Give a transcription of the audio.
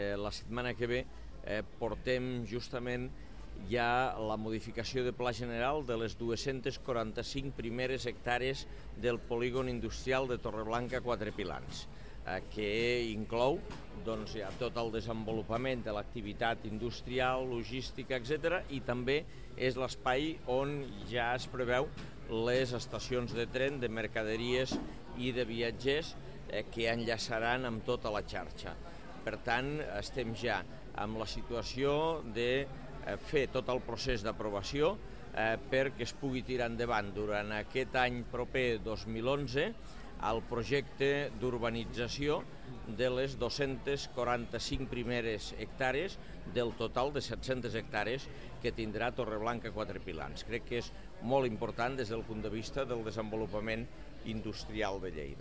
La setmana que ve portem justament ja la modificació de pla general de les 245 primeres hectàrees del polígon industrial de Torreblanca Quatre Pilans, que inclou ja tot el desenvolupament de l'activitat industrial, logística, etc. I també és l'espai on ja es preveu les estacions de tren, de mercaderies i de viatgers que enllaçaran amb tota la xarxa. Per tant, estem ja amb la situació de fer tot el procés d'aprovació perquè es pugui tirar endavant durant aquest any proper 2011 el projecte d'urbanització de les 245 primeres hectàrees del total de 700 hectàrees que tindrà Torreblanca Quatre Pilans. Crec que és molt important des del punt de vista del desenvolupament industrial de Lleida.